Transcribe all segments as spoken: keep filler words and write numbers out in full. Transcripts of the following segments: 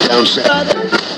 down south.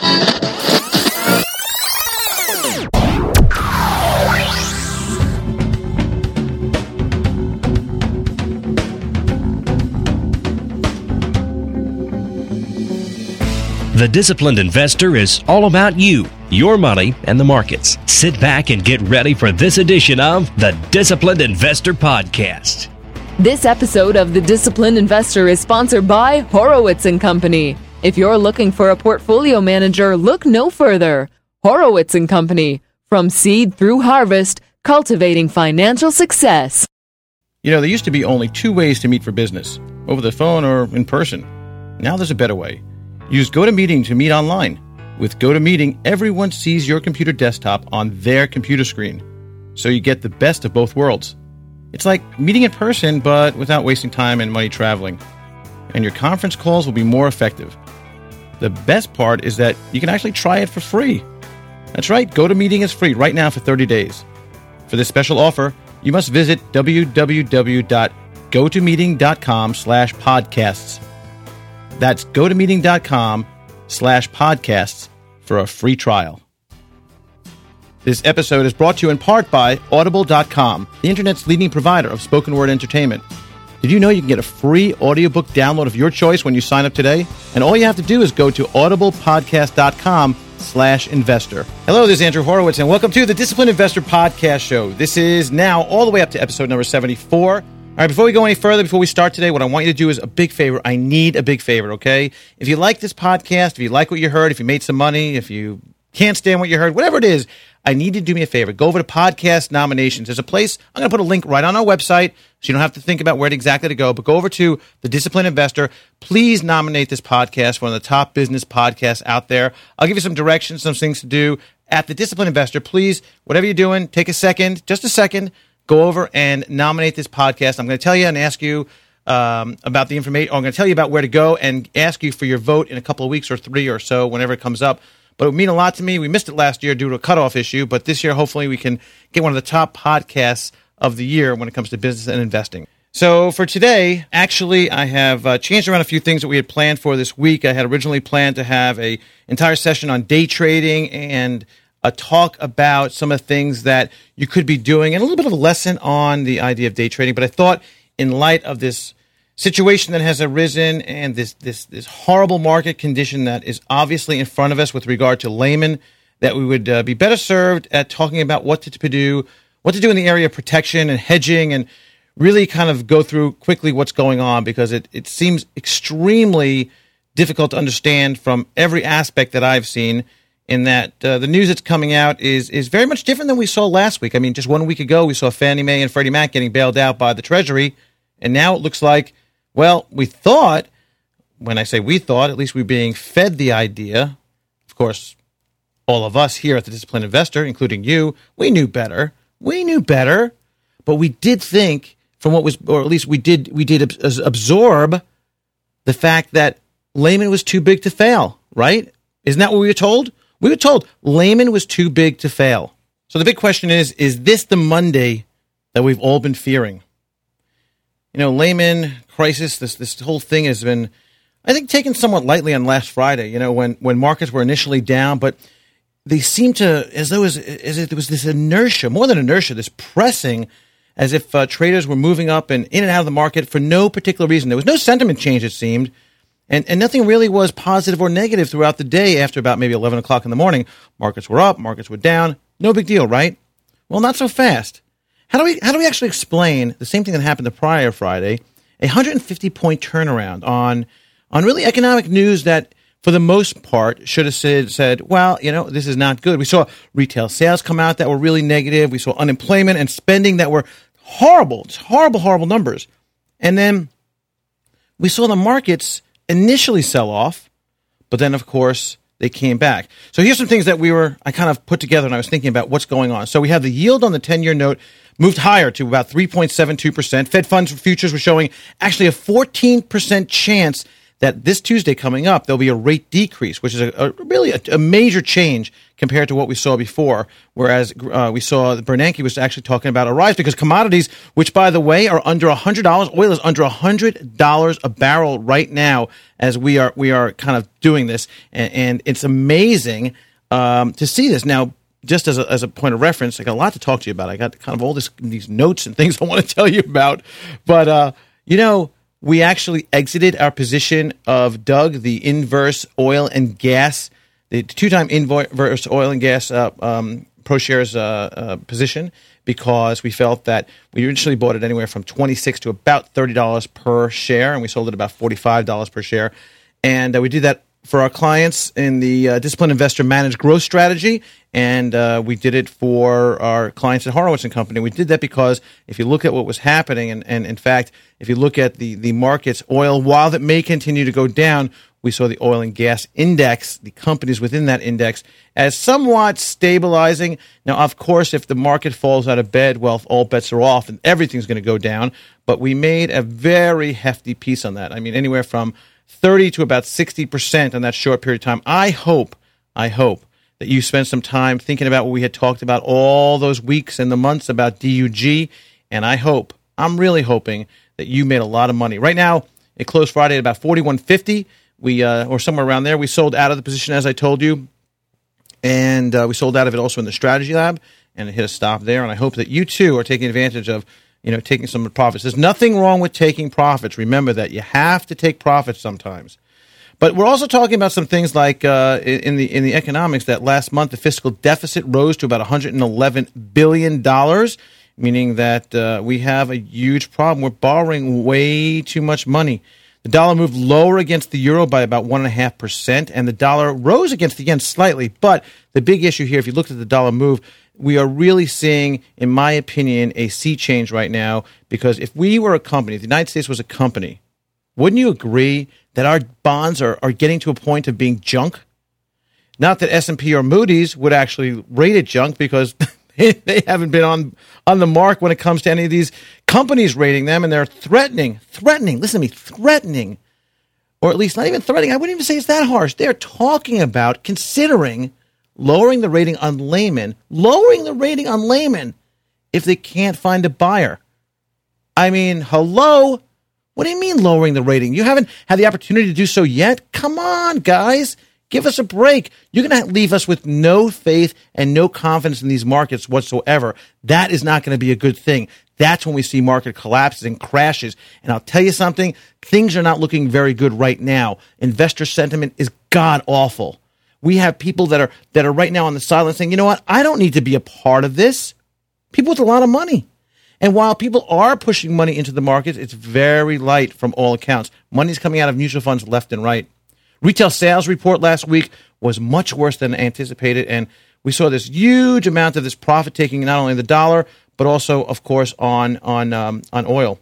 The Disciplined Investor is all about you, your money, and the markets. Sit back and get ready for this edition of the Disciplined Investor Podcast. This episode of The Disciplined Investor is sponsored by Horowitz and Company. If you're looking for a portfolio manager, look no further. Horowitz and Company. From seed through harvest, cultivating financial success. You know, there used to be only two ways to meet for business, over the phone or in person. Now there's a better way. Use GoToMeeting to meet online. With GoToMeeting, everyone sees your computer desktop on their computer screen, so you get the best of both worlds. It's like meeting in person, but without wasting time and money traveling. And your conference calls will be more effective. The best part is that you can actually try it for free. That's right, GoToMeeting is free right now for thirty days. For this special offer, you must visit www.gotomeeting.com slash podcasts. That's gotomeeting.com slash podcasts for a free trial. This episode is brought to you in part by Audible dot com, the internet's leading provider of spoken word entertainment. Did you know you can get a free audiobook download of your choice when you sign up today? And all you have to do is go to audiblepodcast.com slash investor. Hello, this is Andrew Horowitz, and welcome to the Disciplined Investor Podcast Show. This is now all the way up to episode number seventy-four. All right, before we go any further, before we start today, what I want you to do is a big favor. I need a big favor, okay? If you like this podcast, if you like what you heard, if you made some money, if you can't stand what you heard, whatever it is, I need you to do me a favor. Go over to podcast nominations. There's a place, I'm going to put a link right on our website, so you don't have to think about where exactly to go, but go over to The Disciplined Investor. Please nominate this podcast for one of the top business podcasts out there. I'll give you some directions, some things to do. At The Disciplined Investor, please, whatever you're doing, take a second, just a second, go over and nominate this podcast. I'm going to tell you and ask you um, about the information. I'm going to tell you about where to go and ask you for your vote in a couple of weeks or three or so, whenever it comes up. But it would mean a lot to me. We missed it last year due to a cutoff issue, but this year, hopefully, we can get one of the top podcasts of the year when it comes to business and investing. So for today, actually, I have uh, changed around a few things that we had planned for this week. I had originally planned to have an entire session on day trading and a talk about some of the things that you could be doing and a little bit of a lesson on the idea of day trading. But I thought in light of this situation that has arisen and this this this horrible market condition that is obviously in front of us with regard to laymen, that we would uh, be better served at talking about what to, to do, what to do in the area of protection and hedging, and really kind of go through quickly what's going on, because it, it seems extremely difficult to understand from every aspect that I've seen, in that uh, the news that's coming out is is very much different than we saw last week. I mean, just one week ago, we saw Fannie Mae and Freddie Mac getting bailed out by the Treasury, and now it looks like, well, we thought, when I say we thought, at least we're being fed the idea, of course, all of us here at the Disciplined Investor, including you, we knew better. We knew better, but we did think from what was, or at least we did, we did ab- absorb the fact that layman was too big to fail, right? Isn't that what we were told? We were told layman was too big to fail. So the big question is, is this the Monday that we've all been fearing? You know, layman crisis, this this whole thing has been, I think, taken somewhat lightly on last Friday, you know, when, when markets were initially down, but they seemed to, as though as, as if there was this inertia, more than inertia, this pressing, as if uh, traders were moving up and in and out of the market for no particular reason. There was no sentiment change, it seemed. And and nothing really was positive or negative throughout the day after about maybe eleven o'clock in the morning. Markets were up, markets were down. No big deal, right? Well, not so fast. How do we how do we actually explain the same thing that happened the prior Friday, a one hundred fifty point turnaround on on really economic news that, for the most part, should have said, said, well, you know, this is not good. We saw retail sales come out that were really negative. We saw unemployment and spending that were horrible, it's horrible, horrible numbers. And then we saw the markets initially sell off, but then, of course, they came back. So here's some things that we were, I kind of put together, and I was thinking about what's going on. So we have the yield on the ten-year note moved higher to about three point seven two percent. Fed funds futures were showing actually a fourteen percent chance that this Tuesday coming up, there'll be a rate decrease, which is a, a really a, a major change compared to what we saw before, whereas uh, we saw Bernanke was actually talking about a rise because commodities, which, by the way, are under one hundred dollars, oil is under one hundred dollars a barrel right now as we are we are kind of doing this, and, and it's amazing um, to see this. Now, just as a, as a point of reference, I got a lot to talk to you about. I got kind of all this these notes and things I want to tell you about. But, uh, you know, we actually exited our position of Doug, the inverse oil and gas, the two-time inverse oil and gas uh, um, ProShares uh, uh, position, because we felt that we originally bought it anywhere from twenty-six to about thirty dollars per share, and we sold it about forty-five dollars per share. And uh, we did that for our clients in the uh, Disciplined Investor Managed Growth Strategy, and uh, we did it for our clients at Horowitz and Company. We did that because if you look at what was happening, and, and in fact, if you look at the, the markets, oil, while it may continue to go down, we saw the oil and gas index, the companies within that index, as somewhat stabilizing. Now, of course, if the market falls out of bed, well, all bets are off and everything's going to go down. But we made a very hefty piece on that. I mean, anywhere from thirty to about sixty percent in that short period of time. I hope, I hope that you spend some time thinking about what we had talked about all those weeks and the months about D U G. And I hope, I'm really hoping that you made a lot of money. Right now, it closed Friday at about forty-one fifty. We, uh, or somewhere around there. We sold out of the position, as I told you. And uh, we sold out of it also in the Strategy Lab. And it hit a stop there. And I hope that you, too, are taking advantage of you know, taking some profits. There's nothing wrong with taking profits. Remember that. You have to take profits sometimes. But we're also talking about some things like uh, in the in the economics that last month the fiscal deficit rose to about one hundred eleven billion dollars, meaning that uh, we have a huge problem. We're borrowing way too much money. The dollar moved lower against the euro by about one point five percent, and the dollar rose against the yen slightly. But the big issue here, if you looked at the dollar move, we are really seeing, in my opinion, a sea change right now, because if we were a company, if the United States was a company, wouldn't you agree that our bonds are, are getting to a point of being junk? Not that S and P or Moody's would actually rate it junk, because they haven't been on, on the mark when it comes to any of these companies rating them, and they're threatening, threatening, listen to me, threatening, or at least not even threatening, I wouldn't even say it's that harsh. They're talking about considering lowering the rating on Lehman, lowering the rating on Lehman if they can't find a buyer. I mean, hello? What do you mean lowering the rating? You haven't had the opportunity to do so yet? Come on, guys. Give us a break. You're going to leave us with no faith and no confidence in these markets whatsoever. That is not going to be a good thing. That's when we see market collapses and crashes. And I'll tell you something, things are not looking very good right now. Investor sentiment is god-awful. We have people that are that are right now on the sideline saying, you know what, I don't need to be a part of this. People with a lot of money. And while people are pushing money into the markets, it's very light from all accounts. Money's coming out of mutual funds left and right. Retail sales report last week was much worse than anticipated, and we saw this huge amount of this profit taking not only the dollar, but also, of course, on on um, on oil.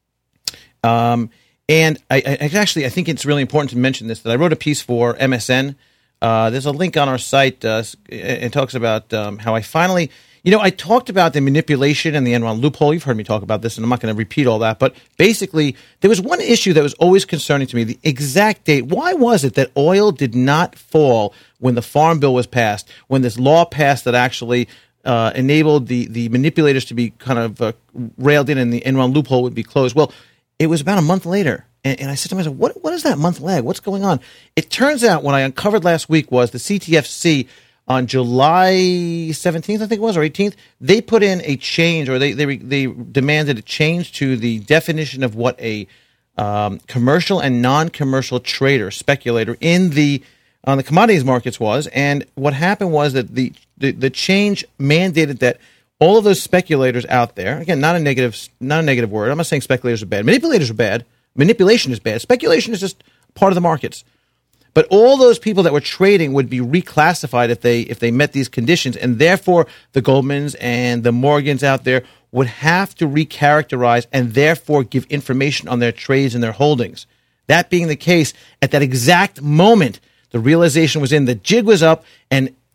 Um, and I, I actually, I think it's really important to mention this, that I wrote a piece for M S N. Uh, there's a link on our site. Uh, it talks about um, how I finally, you know, I talked about the manipulation and the Enron loophole. You've heard me talk about this, and I'm not going to repeat all that. But basically, there was one issue that was always concerning to me, the exact date. Why was it that oil did not fall when the Farm Bill was passed, when this law passed that actually uh, enabled the, the manipulators to be kind of uh, railed in and the Enron loophole would be closed? Well, it was about a month later. And, and I said to myself, what, what is that month lag? What's going on? It turns out what I uncovered last week was the C T F C on July seventeenth, I think it was, or eighteenth, they put in a change, or they they, they demanded a change to the definition of what a um, commercial and non-commercial trader, speculator in the on the commodities markets was. And what happened was that the, the, the change mandated that all of those speculators out there, again, not a negative, not a negative word. I'm not saying speculators are bad. Manipulators are bad. Manipulation is bad. Speculation is just part of the markets. But all those people that were trading would be reclassified if they if they met these conditions, and therefore the Goldmans and the Morgans out there would have to recharacterize and therefore give information on their trades and their holdings. That being the case, at that exact moment, the realization was in, the jig was up, and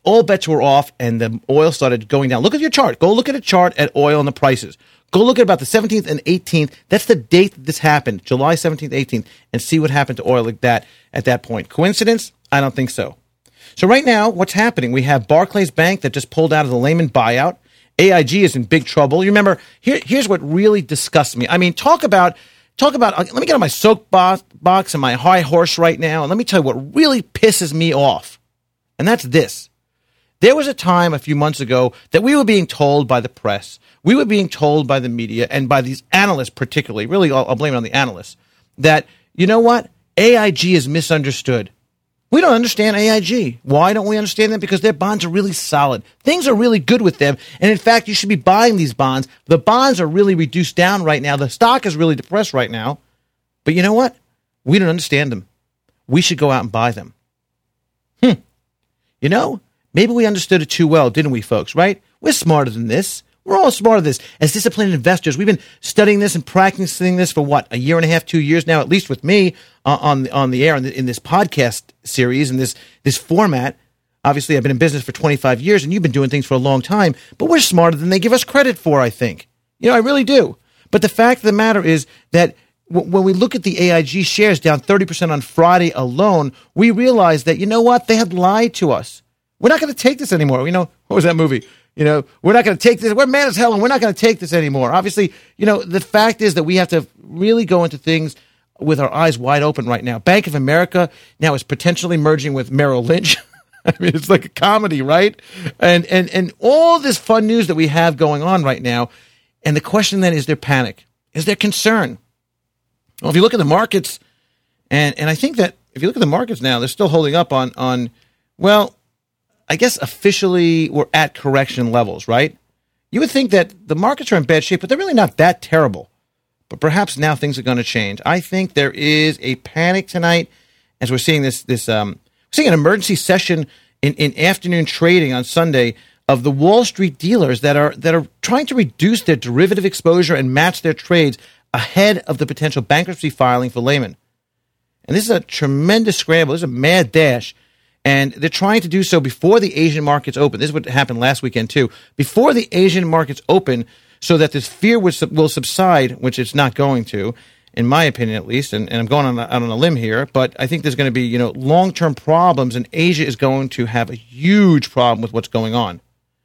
all bets were off and the oil started going down. Look at your chart. Go look at a chart at oil and the prices. Go look at about the seventeenth and eighteenth. That's the date that this happened, July seventeenth, eighteenth, and see what happened to oil like that at that point. Coincidence? I don't think so. So right now, what's happening? We have Barclays Bank that just pulled out of the Lehman buyout. A I G is in big trouble. You remember, here, here's what really disgusts me. I mean, talk about, talk about, let me get on my soapbox and my high horse right now, and let me tell you what really pisses me off. And that's this. There was a time a few months ago that we were being told by the press, we were being told by the media, and by these analysts particularly, really I'll, I'll blame it on the analysts, that, you know what, A I G is misunderstood. We don't understand A I G. Why don't we understand them? Because their bonds are really solid. Things are really good with them. And in fact, you should be buying these bonds. The bonds are really reduced down right now. The stock is really depressed right now. But you know what? We don't understand them. We should go out and buy them. Hmm. You know, maybe we understood it too well, didn't we, folks, right? We're smarter than this. We're all smarter than this. As disciplined investors, we've been studying this and practicing this for what, a year and a half, two years now, at least with me uh, on the, on the air in, the, in this podcast series and this this format. Obviously, I've been in business for twenty-five years, and you've been doing things for a long time. But we're smarter than they give us credit for, I think. You know, I really do. But the fact of the matter is that w- when we look at the A I G shares down thirty percent on Friday alone, we realize that, you know what, they had lied to us. We're not going to take this anymore. You know, what was that movie? You know, we're not going to take this. We're mad as hell, and we're not going to take this anymore. Obviously, you know, the fact is that we have to really go into things with our eyes wide open right now. Bank of America now is potentially merging with Merrill Lynch. I mean, it's like a comedy, right? And and and all this fun news that we have going on right now. And the question then is, there panic? Is there concern? Well, if you look at the markets, and and I think that if you look at the markets now, they're still holding up on on well. I guess officially we're at correction levels, right? You would think that the markets are in bad shape, but they're really not that terrible. But perhaps now things are going to change. I think there is a panic tonight as we're seeing this, this um, we're seeing an emergency session in, in afternoon trading on Sunday of the Wall Street dealers that are that are trying to reduce their derivative exposure and match their trades ahead of the potential bankruptcy filing for Lehman. And this is a tremendous scramble. This is a mad dash. And they're trying to do so before the Asian markets open. This is what happened last weekend, too. Before the Asian markets open, so that this fear will, will subside, which it's not going to, in my opinion at least, and, and I'm going on, out on a limb here, but I think there's going to be, you know, long-term problems, and Asia is going to have a huge problem with what's going on.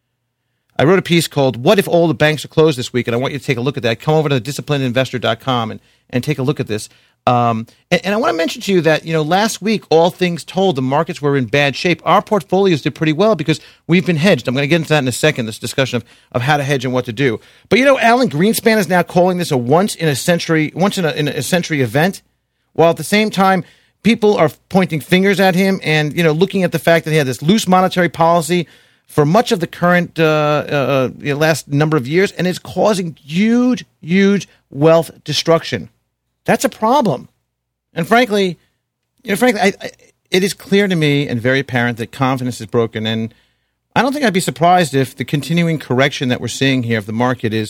I wrote a piece called What If All the Banks Are Closed This Week, and I want you to take a look at that. Come over to disciplined investor dot com and, and take a look at this. Um, and, and I want to mention to you that, you know, last week, all things told, the markets were in bad shape. Our portfolios did pretty well because we've been hedged. I'm going to get into that in a second, this discussion of, of how to hedge and what to do. But, you know, Alan Greenspan is now calling this a once in a century, once in a, in a century event, while at the same time, people are pointing fingers at him and, you know, looking at the fact that he had this loose monetary policy for much of the current uh, uh, you know, last number of years, and it's causing huge, huge wealth destruction. That's a problem. And frankly, you know, frankly, I, I, it is clear to me and very apparent that confidence is broken. And I don't think I'd be surprised if the continuing correction that we're seeing here of the market is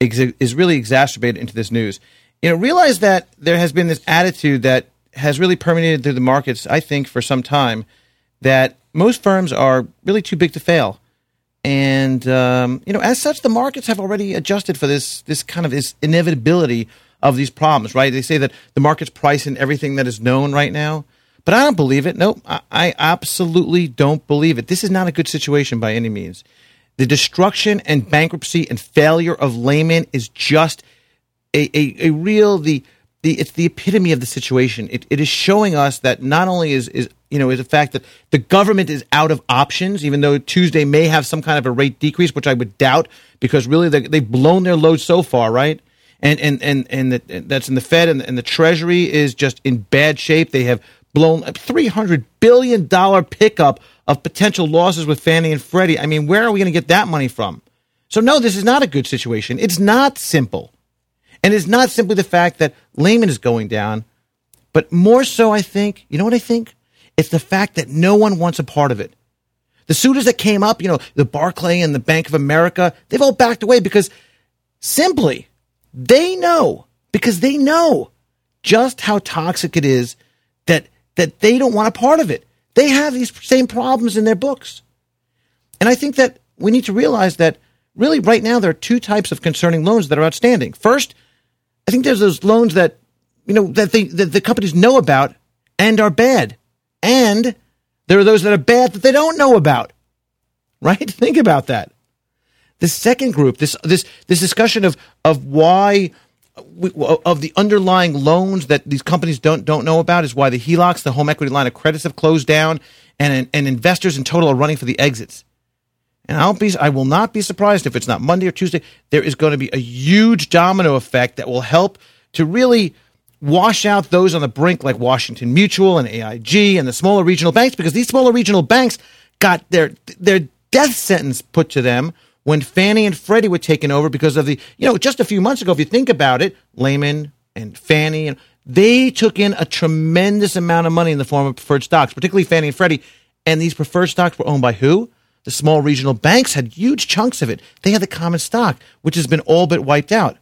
is really exacerbated into this news. You know, realize that there has been this attitude that has really permeated through the markets, I think, for some time, that most firms are really too big to fail. And, um, you know, as such, the markets have already adjusted for this this kind of this inevitability of these problems, right? They say that the market's price in everything that is known right now, but I don't believe it. Nope, I, I absolutely don't believe it. This is not a good situation by any means. The destruction and bankruptcy and failure of Lehman is just a, a, a real, the, the, it's the epitome of the situation. It, it is showing us that not only is, is, you know, is the fact that the government is out of options, even though Tuesday may have some kind of a rate decrease, which I would doubt, because really they, they've blown their load so far, right? And and and and the, that's in the Fed, and, and the Treasury is just in bad shape. They have blown a three hundred billion dollars pickup of potential losses with Fannie and Freddie. I mean, where are we going to get that money from? So no, this is not a good situation. It's not simple. And it's not simply the fact that Lehman is going down, but more so, I think, you know what I think? It's the fact that no one wants a part of it. The suitors that came up, you know, the Barclays and the Bank of America, they've all backed away because simply they know, because they know just how toxic it is that that they don't want a part of it. They have these same problems in their books. And I think that we need to realize that really right now there are two types of concerning loans that are outstanding. First, I think there's those loans that, you know, that, they, that the companies know about and are bad. And there are those that are bad that they don't know about. Right? Think about that. The second group, this this this discussion of of why we, of the underlying loans that these companies don't don't know about is why the H E L O Cs, the home equity line of credits, have closed down, and and investors in total are running for the exits. And I'll be I will not be surprised if it's not Monday or Tuesday. There is going to be a huge domino effect that will help to really wash out those on the brink, like Washington Mutual and A I G and the smaller regional banks, because these smaller regional banks got their their death sentence put to them when Fannie and Freddie were taken over because of the, you know, just a few months ago, if you think about it, Lehman and Fannie, and they took in a tremendous amount of money in the form of preferred stocks, particularly Fannie and Freddie. And these preferred stocks were owned by who? The small regional banks had huge chunks of it. They had the common stock, which has been all but wiped out.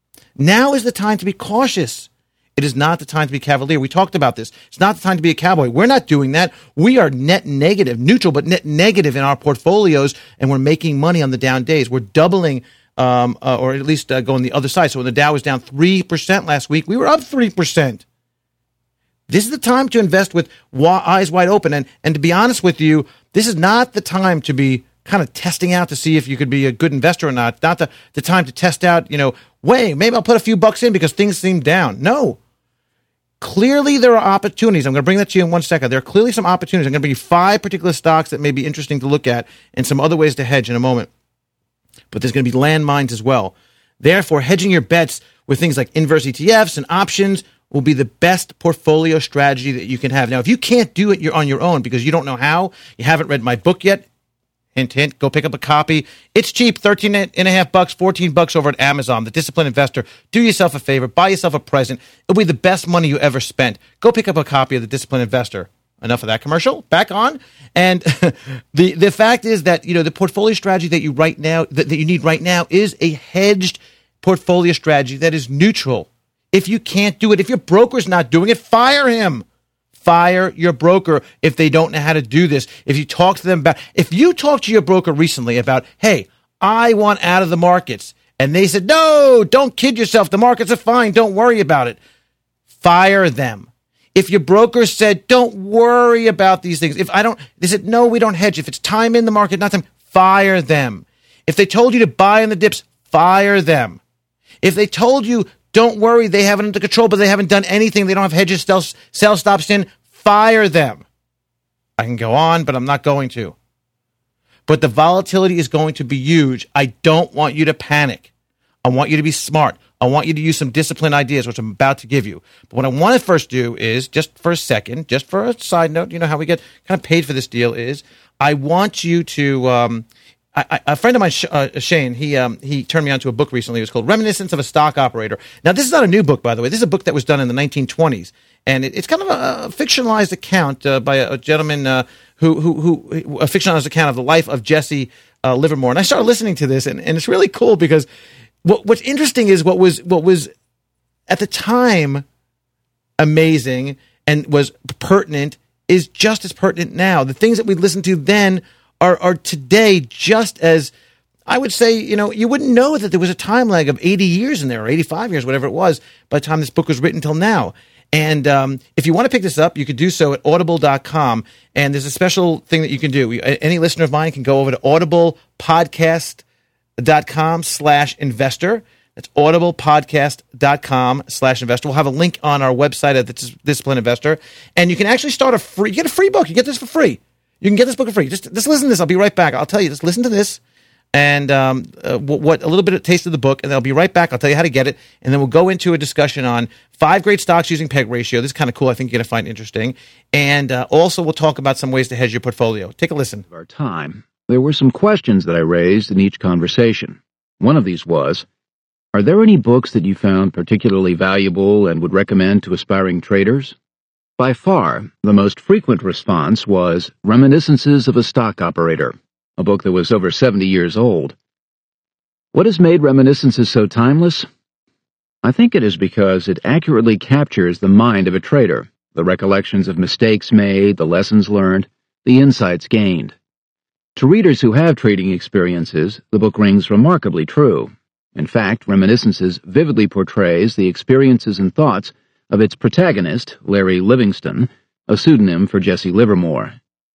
Now is the time to be cautious. It is not the time to be cavalier. We talked about this. It's not the time to be a cowboy. We're not doing that. We are net negative, neutral, but net negative in our portfolios, and we're making money on the down days. We're doubling, um, uh, or at least uh, going the other side. So when the Dow was down three percent last week, we were up three percent. This is the time to invest with wa- eyes wide open. And, and to be honest with you, this is not the time to be kind of testing out to see if you could be a good investor or not. Not the, the time to test out, you know, wait, maybe I'll put a few bucks in because things seem down. No. Clearly, there are opportunities. I'm going to bring that to you in one second. There are clearly some opportunities. I'm going to bring you five particular stocks that may be interesting to look at and some other ways to hedge in a moment. But there's going to be landmines as well. Therefore, hedging your bets with things like inverse E T Fs and options will be the best portfolio strategy that you can have. Now, if you can't do it you're on your own because you don't know how, you haven't read my book yet, hint, hint, go pick up a copy. It's cheap, thirteen and a half bucks, fourteen bucks over at Amazon. The Disciplined Investor. Do yourself a favor. Buy yourself a present. It'll be the best money you ever spent. Go pick up a copy of The Disciplined Investor. Enough of that commercial. Back on. And the, the fact is that, you know, the portfolio strategy that you right now, that, that you need right now is a hedged portfolio strategy that is neutral. If you can't do it, if your broker's not doing it, fire him. Fire your broker if they don't know how to do this. If you talk to them about, if you talk to your broker recently about, hey, I want out of the markets, and they said, no, don't kid yourself. The markets are fine. Don't worry about it. Fire them. If your broker said, don't worry about these things. If I don't, they said, no, we don't hedge. If it's time in the market, not time, fire them. If they told you to buy in the dips, fire them. If they told you, don't worry, they have it under control, but they haven't done anything. They don't have hedges, sell, sell stops in. Fire them. I can go on, but I'm not going to. But the volatility is going to be huge. I don't want you to panic. I want you to be smart. I want you to use some discipline ideas, which I'm about to give you. But what I want to first do is, just for a second, just for a side note, you know how we get kind of paid for this deal is, I want you to... Um, I, a friend of mine, uh, Shane, he um, he turned me on to a book recently. It was called Reminiscence of a Stock Operator. Now, this is not a new book, by the way. This is a book that was done in the nineteen twenties. And it, it's kind of a, a fictionalized account uh, by a, a gentleman uh, who, who, who, a fictionalized account of the life of Jesse uh, Livermore. And I started listening to this, and, and it's really cool because what, what's interesting is what was what was at the time amazing and was pertinent is just as pertinent now. The things that we listened to then Are, are today just as, I would say, you know, you wouldn't know that there was a time lag of eighty years in there, or eighty-five years, whatever it was, by the time this book was written till now. And um, if you want to pick this up, you could do so at audible dot com. And there's a special thing that you can do. Any listener of mine can go over to audiblepodcast dot com slash investor. That's audiblepodcast.com slash investor. We'll have a link on our website at the Disciplined Investor. And you can actually start a free, you get a free book. You get this for free. You can get this book for free. Just, just listen to this. I'll be right back. I'll tell you. Just listen to this and um, uh, what, what a little bit of taste of the book, and then I'll be right back. I'll tell you how to get it, and then we'll go into a discussion on five great stocks using P E G ratio. This is kind of cool. I think you're going to find interesting. And uh, also, we'll talk about some ways to hedge your portfolio. Take a listen. Our time. There were some questions that I raised in each conversation. One of these was, are there any books that you found particularly valuable and would recommend to aspiring traders? By far, the most frequent response was Reminiscences of a Stock Operator, a book that was over seventy years old. What has made Reminiscences so timeless? I think it is because it accurately captures the mind of a trader, the recollections of mistakes made, the lessons learned, the insights gained. To readers who have trading experiences, the book rings remarkably true. In fact, Reminiscences vividly portrays the experiences and thoughts of its protagonist, Larry Livingston, a pseudonym for Jesse Livermore.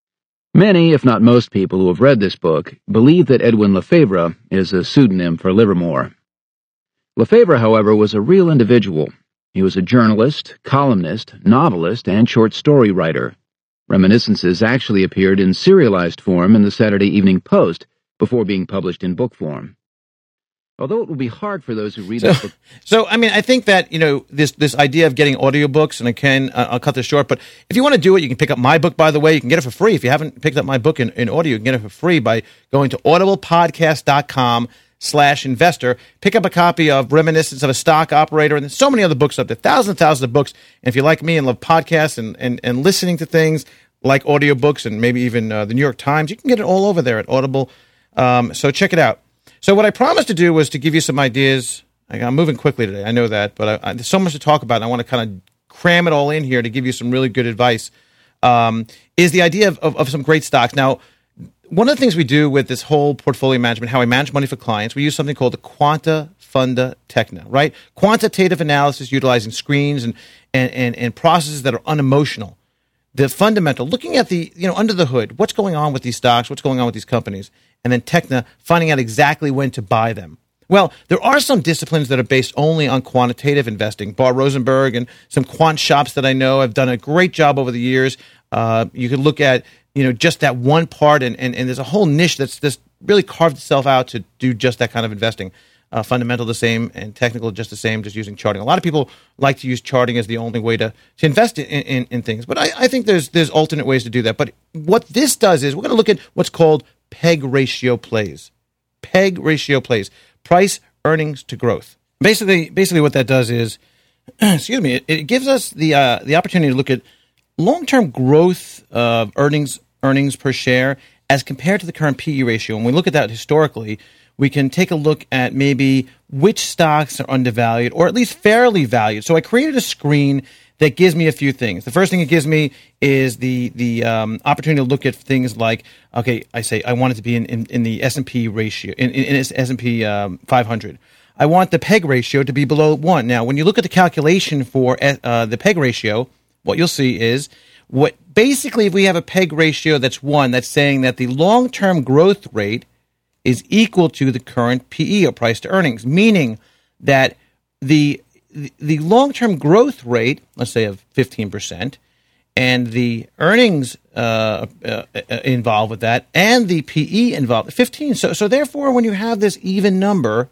Many, if not most people who have read this book, believe that Edwin Lefebvre is a pseudonym for Livermore. Lefebvre, however, was a real individual. He was a journalist, columnist, novelist, and short story writer. Reminiscences actually appeared in serialized form in the Saturday Evening Post before being published in book form. Although it will be hard for those who read so, this book. So, I mean, I think that, you know, this this idea of getting audiobooks, and again, uh, I'll cut this short, but if you want to do it, you can pick up my book, by the way. You can get it for free. If you haven't picked up my book in, in audio, you can get it for free by going to audiblepodcast.com slash investor. Pick up a copy of Reminiscence of a Stock Operator, and there's so many other books up there, thousands and thousands of books. And if you like me and love podcasts and, and, and listening to things like audiobooks and maybe even uh, the New York Times, you can get it all over there at Audible. Um, so check it out. So what I promised to do was to give you some ideas. I'm moving quickly today, I know that, but I, I, there's so much to talk about, and I want to kind of cram it all in here to give you some really good advice, um, is the idea of, of, of some great stocks. Now, one of the things we do with this whole portfolio management, how I manage money for clients, we use something called the Quanta Funda Techna, right? Quantitative analysis utilizing screens and, and, and, and processes that are unemotional. The fundamental, looking at the, you know, under the hood, what's going on with these stocks, what's going on with these companies, and then Techna, finding out exactly when to buy them. Well, there are some disciplines that are based only on quantitative investing. Bar Rosenberg and some quant shops that I know have done a great job over the years. Uh, you could look at, you know, just that one part, and, and, and there's a whole niche that's just really carved itself out to do just that kind of investing. Uh, fundamental the same and technical just the same, just using charting. A lot of people like to use charting as the only way to, to invest in, in, in things, but I, I think there's there's alternate ways to do that. But what this does is we're going to look at what's called PEG ratio plays. PEG ratio plays. Price earnings to growth. Basically, basically what that does is, excuse me, it, it gives us the uh, the opportunity to look at long-term growth of earnings earnings per share as compared to the current P E ratio. When we look at that historically, we can take a look at maybe which stocks are undervalued or at least fairly valued. So I created a screen that gives me a few things. The first thing it gives me is the the um, opportunity to look at things like, okay, I say I want it to be in, in, in the S and P ratio, in, in, in S and P um, five hundred. I want the PEG ratio to be below one. Now, when you look at the calculation for uh, the PEG ratio, what you'll see is what basically if we have a PEG ratio that's one, that's saying that the long-term growth rate is equal to the current P E or price to earnings, meaning that the the long-term growth rate, let's say of fifteen percent, and the earnings uh, uh, involved with that, and the P E involved, fifteen. So, so therefore, when you have this even number,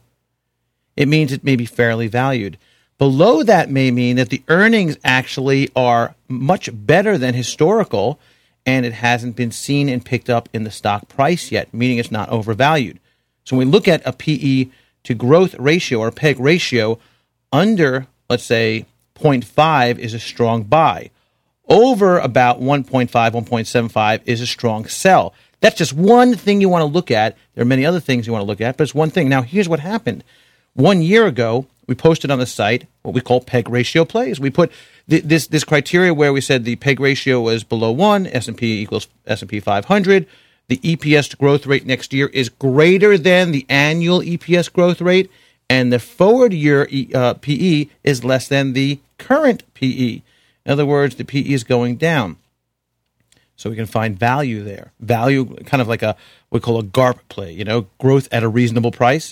it means it may be fairly valued. Below that may mean that the earnings actually are much better than historical, and it hasn't been seen and picked up in the stock price yet, meaning it's not overvalued. So when we look at a P E to growth ratio or PEG ratio, under, let's say, zero point five is a strong buy. Over about one point five, one point seven five is a strong sell. That's just one thing you want to look at. There are many other things you want to look at, but it's one thing. Now, here's what happened. One year ago, we posted on the site what we call PEG ratio plays. We put th- this this criteria where we said the PEG ratio was below one, S and P equals S and P five hundred. The E P S growth rate next year is greater than the annual E P S growth rate, and the forward year uh, P E is less than the current P E. In other words, the P E is going down. So we can find value there. Value, kind of like a, we call a GARP play, you know, growth at a reasonable price.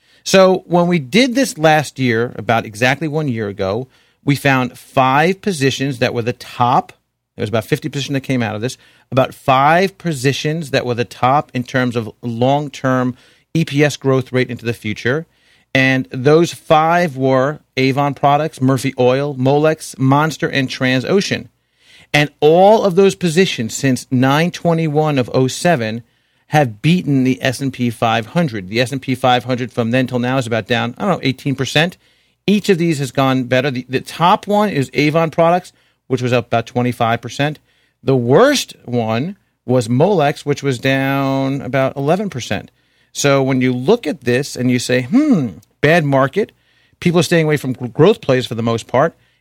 So when we did this last year, about exactly one year ago, we found five positions that were the top. There was about fifty positions that came out of this. About five positions that were the top in terms of long-term E P S growth rate into the future. And those five were Avon Products, Murphy Oil, Molex, Monster, and Transocean. And all of those positions since nine twenty-one of oh seven have beaten the S and P five hundred. The S and P five hundred from then till now is about down, I don't know, eighteen percent. Each of these has gone better. The, the top one is Avon Products, which was up about twenty-five percent. The worst one was Molex, which was down about eleven percent. So when you look at this and you say, hmm, bad market, people are staying away from growth plays for the most part,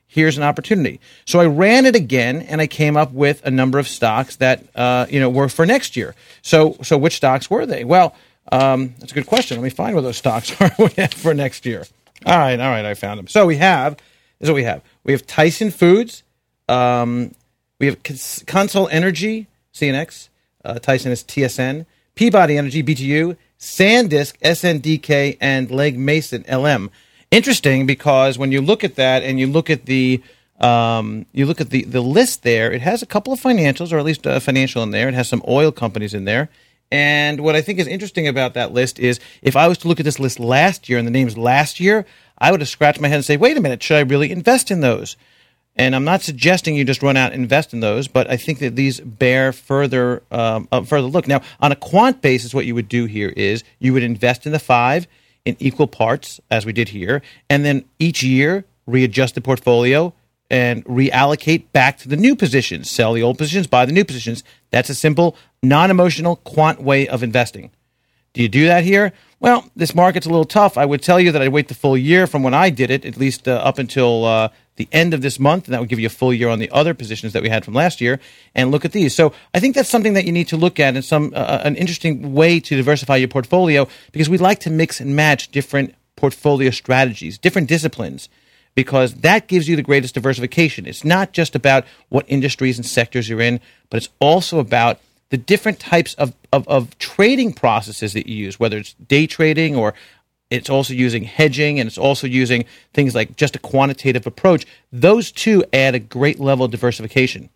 here's an opportunity. So I ran it again, and I came up with a number of stocks that uh, you know were for next year. So so which stocks were they? Well, um, that's a good question. Let me find what those stocks are for next year. All right, all right, I found them. So we have, this is what we have. We have Tyson Foods. Um, we have Consol Energy, C N X. Uh, Tyson is T S N. Peabody Energy, B T U. SanDisk, S N D K, and Legg Mason, L M. Interesting, because when you look at that and you look at the um, you look at the, the list there, it has a couple of financials, or at least a financial in there. It has some oil companies in there. And what I think is interesting about that list is, if I was to look at this list last year and the names last year, I would have scratched my head and say, wait a minute, should I really invest in those? And I'm not suggesting you just run out and invest in those, but I think that these bear further um, uh, further look. Now, on a quant basis, what you would do here is you would invest in the five in equal parts, as we did here, and then each year readjust the portfolio and reallocate back to the new positions. Sell the old positions, buy the new positions. That's a simple, non-emotional quant way of investing. Do you do that here? Well, this market's a little tough. I would tell you that I'd wait the full year from when I did it, at least uh, up until uh, the end of this month, and that would give you a full year on the other positions that we had from last year, and look at these. So I think that's something that you need to look at, and some uh, an interesting way to diversify your portfolio, because we like to mix and match different portfolio strategies, different disciplines, because that gives you the greatest diversification. It's not just about what industries and sectors you're in, but it's also about the different types of, of, of trading processes that you use, whether it's day trading, or it's also using hedging, and it's also using things like just a quantitative approach. Those two add a great level of diversification.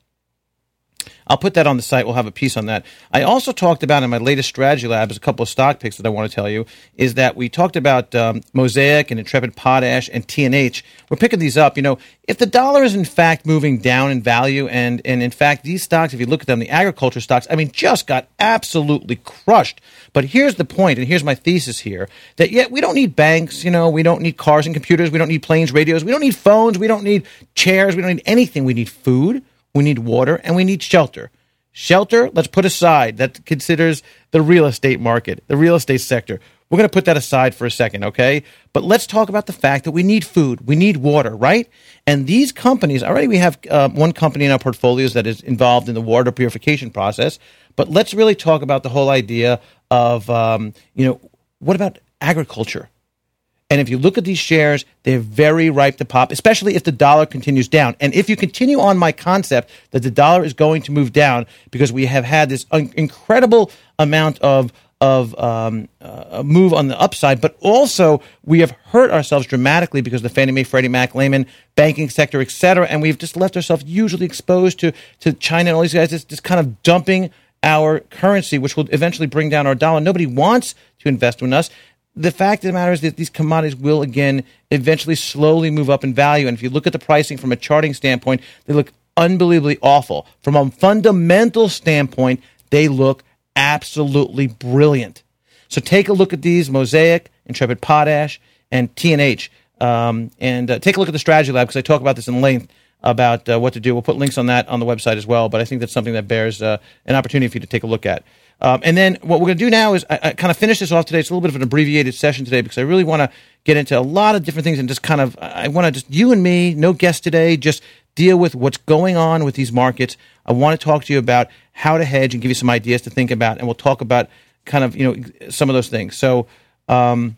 I'll put that on the site. We'll have a piece on that. I also talked about in my latest strategy lab, is a couple of stock picks that I want to tell you, is that we talked about um, Mosaic and Intrepid Potash and T N H. We're picking these up. You know, if the dollar is in fact moving down in value, and, and in fact these stocks, if you look at them, the agriculture stocks, I mean, just got absolutely crushed. But here's the point, and here's my thesis here, that yet we don't need banks, you know, we don't need cars and computers, we don't need planes, radios, we don't need phones, we don't need chairs, we don't need anything. We need food, we need water, and we need shelter. Shelter, let's put aside. That considers the real estate market, the real estate sector. We're going to put that aside for a second, okay? But let's talk about the fact that we need food, we need water, right? And these companies, already we have uh, one company in our portfolios that is involved in the water purification process, but let's really talk about the whole idea of, um, you know, what about agriculture? And if you look at these shares, they're very ripe to pop, especially if the dollar continues down. And if you continue on my concept that the dollar is going to move down, because we have had this un- incredible amount of of um, uh, move on the upside, but also we have hurt ourselves dramatically because of the Fannie Mae, Freddie Mac, Lehman, banking sector, et cetera. And we've just left ourselves usually exposed to, to China and all these guys, just, just kind of dumping our currency, which will eventually bring down our dollar. Nobody wants to invest in us. The fact of the matter is that these commodities will, again, eventually slowly move up in value. And if you look at the pricing from a charting standpoint, they look unbelievably awful. From a fundamental standpoint, they look absolutely brilliant. So take a look at these, Mosaic, Intrepid Potash, and T N H. Um, and uh, take a look at the Strategy Lab, because I talk about this in length about uh, what to do. We'll put links on that on the website as well, but I think that's something that bears uh, an opportunity for you to take a look at. Um, and then what we're going to do now is I, I kind of finish this off today. It's a little bit of an abbreviated session today, because I really want to get into a lot of different things, and just kind of, I want to just, you and me, no guest today, just deal with what's going on with these markets. I want to talk to you about how to hedge and give you some ideas to think about, and we'll talk about kind of, you know, some of those things. So um,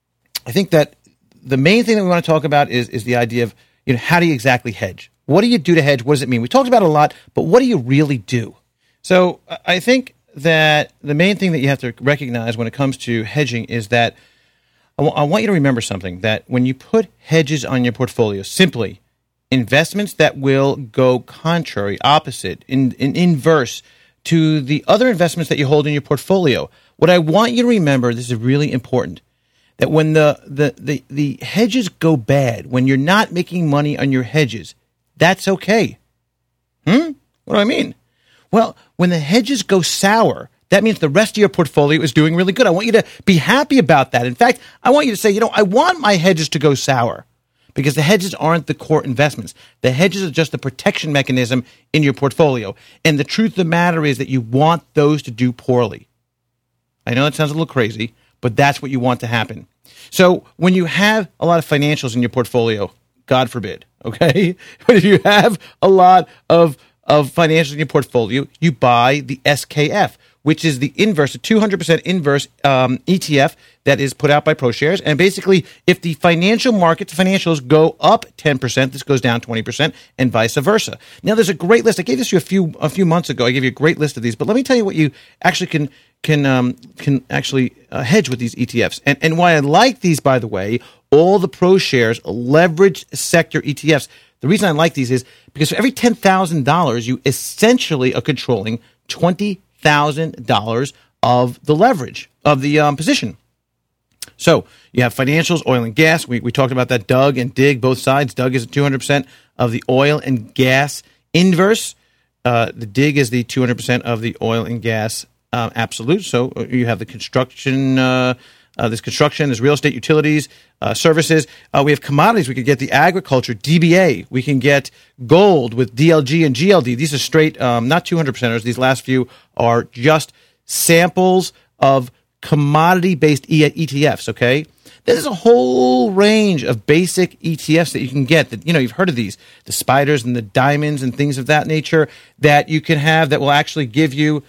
I think that the main thing that we want to talk about is is the idea of, you know, how do you exactly hedge? What do you do to hedge? What does it mean? We talked about it a lot, but what do you really do? So I think that the main thing that you have to recognize when it comes to hedging is that I, w- I want you to remember something, that when you put hedges on your portfolio, simply investments that will go contrary, opposite, in, in inverse to the other investments that you hold in your portfolio, what I want you to remember, this is really important, that when the, the, the, the hedges go bad, when you're not making money on your hedges, that's okay. Hmm? What do I mean? Well, when the hedges go sour, that means the rest of your portfolio is doing really good. I want you to be happy about that. In fact, I want you to say, you know, I want my hedges to go sour, because the hedges aren't the core investments. The hedges are just the protection mechanism in your portfolio. And the truth of the matter is that you want those to do poorly. I know that sounds a little crazy, but that's what you want to happen. So when you have a lot of financials in your portfolio, God forbid, okay? But if you have a lot of, of financials in your portfolio, you buy the S K F, which is the inverse, a two hundred percent inverse um, E T F that is put out by ProShares. And basically, if the financial markets, financials go up ten percent, this goes down twenty percent, and vice versa. Now, there's a great list. I gave this to you a few a few months ago. I gave you a great list of these. But let me tell you what you actually can can um, can actually uh, hedge with these E T Fs. And and why I like these, by the way, all the ProShares leveraged sector E T Fs. The reason I like these is because for every ten thousand dollars, you essentially are controlling twenty thousand dollars of the leverage of the um, position. So you have financials, oil and gas. We, we talked about that. Doug and Dig, both sides. Doug is two hundred percent of the oil and gas inverse. Uh, the Dig is the two hundred percent of the oil and gas uh, absolute. So you have the construction, uh, uh, this construction, there's real estate, utilities, uh, services. Uh, we have commodities. We could get the agriculture, D B A. We can get gold with D L G and G L D. These are straight, um, not two hundred percenters. These last few are just samples of commodity-based E T Fs, okay? There's a whole range of basic E T Fs that you can get that, you know, you've heard of these, the spiders and the diamonds and things of that nature that you can have that will actually give you,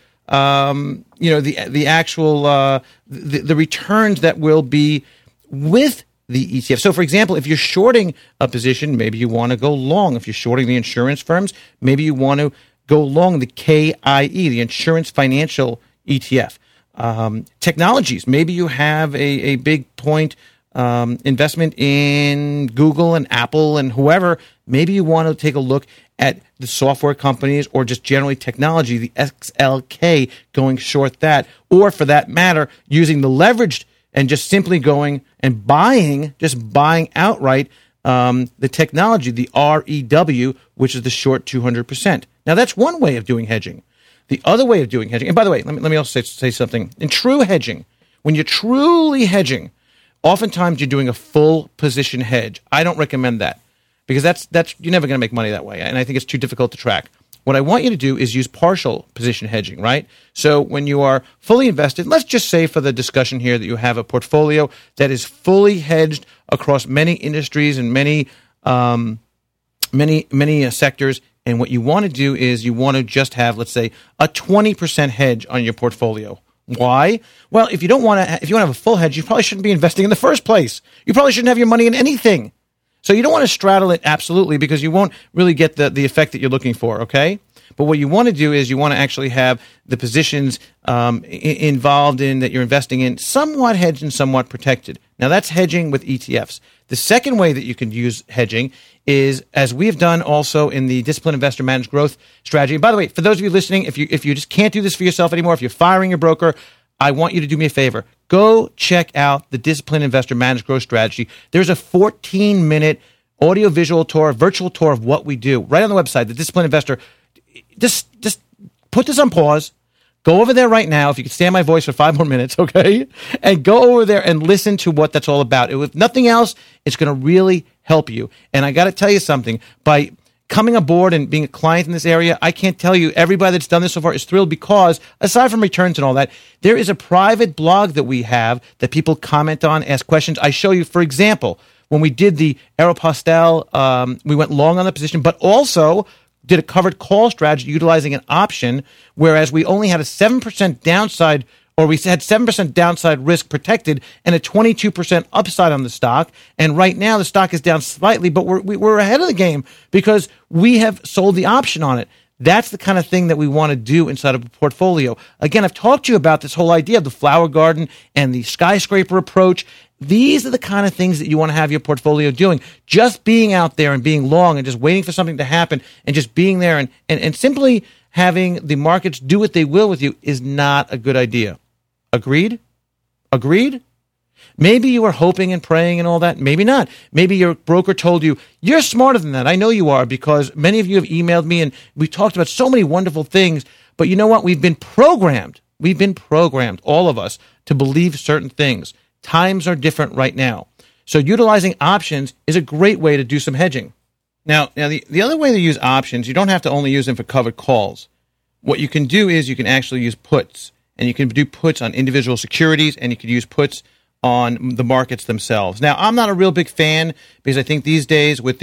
um, you know, the the actual, uh, the, the returns that will be with the E T F. So, for example, if you're shorting a position, maybe you want to go long. If you're shorting the insurance firms, maybe you want to go long the K I E, the Insurance Financial E T F. Um, technologies, maybe you have a, a big point um, investment in Google and Apple and whoever. Maybe you want to take a look at the software companies or just generally technology, the X L K, going short that, or for that matter, using the leveraged and just simply going and buying, just buying outright um, the technology, the R E W, which is the short two hundred percent. Now, that's one way of doing hedging. The other way of doing hedging, and by the way, let me, let me also say, say something. In true hedging, when you're truly hedging, oftentimes you're doing a full position hedge. I don't recommend that because that's that's you're never going to make money that way, and I think it's too difficult to track. What I want you to do is use partial position hedging, right? So when you are fully invested, let's just say for the discussion here that you have a portfolio that is fully hedged across many industries and many um, many many uh, sectors. And what you want to do is you want to just have, let's say, a twenty percent hedge on your portfolio. Why? Well, if you don't want to, if you want to have a full hedge, you probably shouldn't be investing in the first place. You probably shouldn't have your money in anything. So you don't want to straddle it absolutely because you won't really get the, the effect that you're looking for, okay? But what you want to do is you want to actually have the positions um, I- involved in that you're investing in somewhat hedged and somewhat protected. Now, that's hedging with E T Fs. The second way that you can use hedging is, as we've done also in the Disciplined Investor Managed Growth strategy. And by the way, for those of you listening, if you if you just can't do this for yourself anymore, if you're firing your broker, I want you to do me a favor. Go check out the Disciplined Investor Managed Growth strategy. There's a fourteen-minute audio-visual tour, virtual tour of what we do right on the website, the Disciplined Investor. Just, just put this on pause. Go over there right now, if you can stand my voice for five more minutes, okay? And go over there and listen to what that's all about. If nothing else, it's going to really help you. And I got to tell you something. By coming aboard and being a client in this area, I can't tell you, everybody that's done this so far is thrilled because, aside from returns and all that, there is a private blog that we have that people comment on, ask questions. I show you, for example, when we did the Aeropostale, um, we went long on the position, but also did a covered call strategy utilizing an option, whereas we only had a seven percent downside, or we had seven percent downside risk protected and a twenty-two percent upside on the stock. And right now the stock is down slightly, but we're, we're ahead of the game because we have sold the option on it. That's the kind of thing that we want to do inside of a portfolio. Again, I've talked to you about this whole idea of the flower garden and the skyscraper approach. These are the kind of things that you want to have your portfolio doing. Just being out there and being long and just waiting for something to happen and just being there and, and, and simply having the markets do what they will with you is not a good idea. Agreed? Agreed? Maybe you were hoping and praying and all that. Maybe not. Maybe your broker told you, you're smarter than that. I know you are because many of you have emailed me and we talked about so many wonderful things. But you know what? We've been programmed. We've been programmed, all of us, to believe certain things. Times are different right now. So utilizing options is a great way to do some hedging. Now, now the, the other way to use options, you don't have to only use them for covered calls. What you can do is you can actually use puts. And you can do puts on individual securities, and you can use puts on the markets themselves. Now, I'm not a real big fan because I think these days with the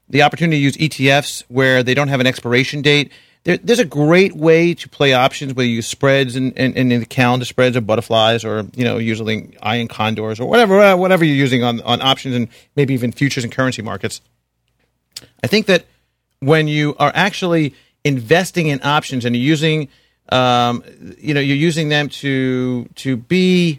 the opportunity to use E T Fs where they don't have an expiration date. There, there's a great way to play options where you use spreads and, and, and in the calendar spreads or butterflies or, you know, using iron condors or whatever uh, whatever you're using on, on options and maybe even futures and currency markets. I think that when you are actually investing in options and you're using, um, you know, you're using them to to be,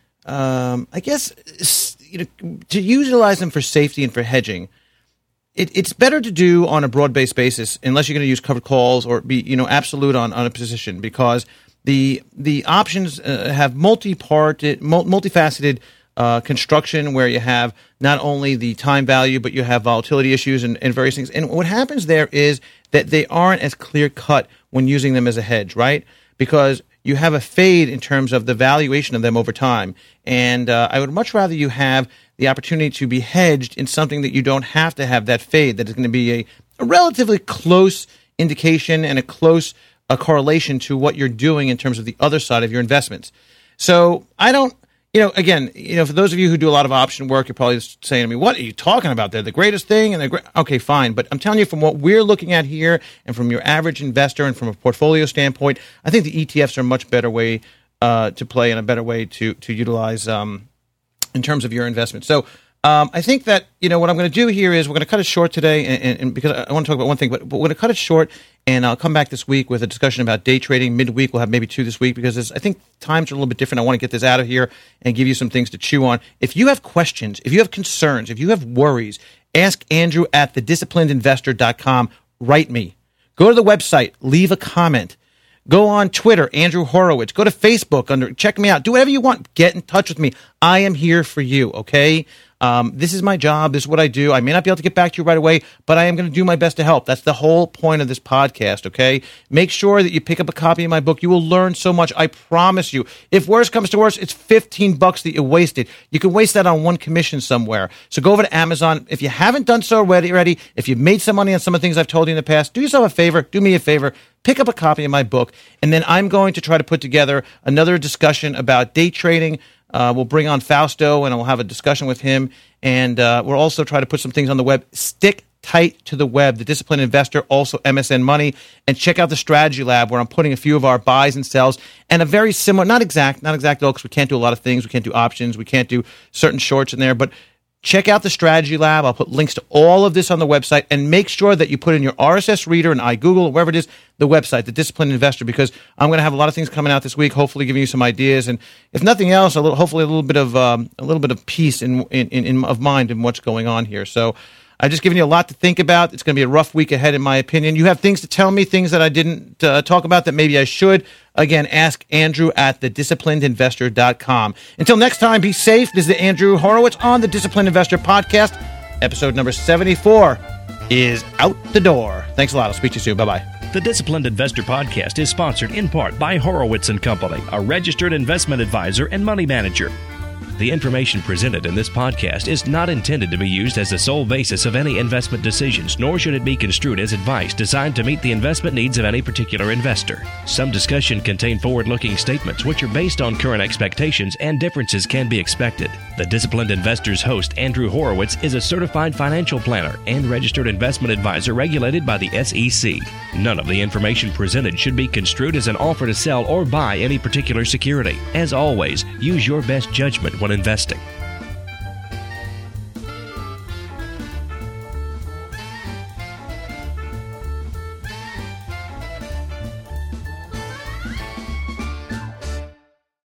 um, I guess, you know, to utilize them for safety and for hedging. It, it's better to do on a broad-based basis unless you're going to use covered calls or be, you know, absolute on, on a position, because the the options uh, have multi-part, multifaceted uh, construction where you have not only the time value, but you have volatility issues and, and various things. And what happens there is that they aren't as clear-cut when using them as a hedge, right? Because you have a fade in terms of the valuation of them over time. And uh, I would much rather you have the opportunity to be hedged in something that you don't have to have that fade, that is going to be a, a relatively close indication and a close uh, correlation to what you're doing in terms of the other side of your investments. So I don't, you know, again, you know, for those of you who do a lot of option work, you're probably just saying to me, what are you talking about? They're the greatest thing. And they're great. Okay, fine. But I'm telling you, from what we're looking at here and from your average investor and from a portfolio standpoint, I think the E T Fs are a much better way uh, to play and a better way to, to utilize um, in terms of your investment. So um, I think that, you know, what I'm going to do here is we're going to cut it short today, and, and, and because I want to talk about one thing, but, but we're going to cut it short, and I'll come back this week with a discussion about day trading. Midweek, we'll have maybe two this week, because I think times are a little bit different. I want to get this out of here and give you some things to chew on. If you have questions, if you have concerns, if you have worries, ask Andrew at the disciplined investor dot com. Write me. Go to the website. Leave a comment. Go on Twitter, Andrew Horowitz. Go to Facebook. Under check me out. Do whatever you want. Get in touch with me. I am here for you, okay? Um, this is my job. This is what I do. I may not be able to get back to you right away, but I am going to do my best to help. That's the whole point of this podcast, okay? Make sure that you pick up a copy of my book. You will learn so much. I promise you. If worse comes to worse, it's fifteen bucks that you wasted. You can waste that on one commission somewhere. So go over to Amazon. If you haven't done so already, already, if you've made some money on some of the things I've told you in the past, do yourself a favor. Do me a favor. Pick up a copy of my book, and then I'm going to try to put together another discussion about day trading. Uh, we'll bring on Fausto, and we'll have a discussion with him. And uh, we'll also try to put some things on the web. Stick tight to the web. The Disciplined Investor, also M S N Money. And check out the Strategy Lab, where I'm putting a few of our buys and sells. And a very similar, not exact, not exact at all, because we can't do a lot of things. We can't do options. We can't do certain shorts in there. But check out the Strategy Lab. I'll put links to all of this on the website, and make sure that you put in your R S S reader and iGoogle or wherever it is, the website, The Disciplined Investor, because I'm going to have a lot of things coming out this week, hopefully giving you some ideas, and if nothing else, a little, hopefully a little bit of um, a little bit of peace in, in, in of mind in what's going on here. So I've just given you a lot to think about. It's going to be a rough week ahead, in my opinion. You have things to tell me, things that I didn't uh, talk about that maybe I should. Again, ask Andrew at the disciplined investor dot com. Until next time, be safe. This is Andrew Horowitz on the Disciplined Investor Podcast. Episode number seventy-four is out the door. Thanks a lot. I'll speak to you soon. Bye-bye. The Disciplined Investor Podcast is sponsored in part by Horowitz and Company, a registered investment advisor and money manager. The information presented in this podcast is not intended to be used as the sole basis of any investment decisions, nor should it be construed as advice designed to meet the investment needs of any particular investor. Some discussion contain forward-looking statements which are based on current expectations, and differences can be expected. The Disciplined Investor's host, Andrew Horowitz, is a certified financial planner and registered investment advisor regulated by the S E C. None of the information presented should be construed as an offer to sell or buy any particular security. As always, use your best judgment when investing.